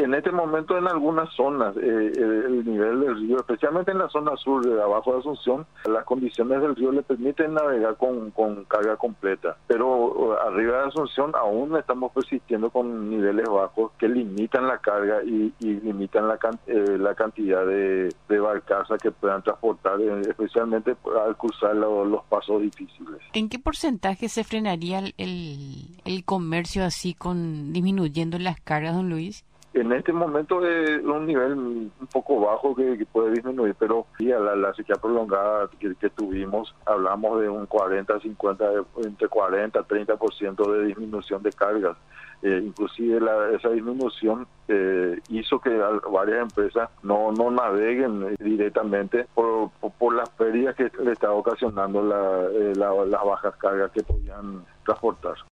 En este momento en algunas zonas el nivel del río, especialmente en la zona sur de abajo de Asunción, las condiciones del río le permiten navegar con carga completa, pero arriba de Asunción aún estamos persistiendo con niveles bajos que limitan la carga y limitan la cantidad de barcazas que puedan transportar, especialmente al cruzar los pasos difíciles. ¿En qué porcentaje se frenaría el comercio así con disminuyendo las cargas, don Luis? En este momento es un nivel un poco bajo que puede disminuir, pero sí, a la sequía prolongada que tuvimos, hablamos de un 40, 50, entre 40 y 30% de disminución de cargas. Inclusive esa disminución hizo que varias empresas no naveguen directamente por las pérdidas que le estaba ocasionando las bajas cargas que podían transportar.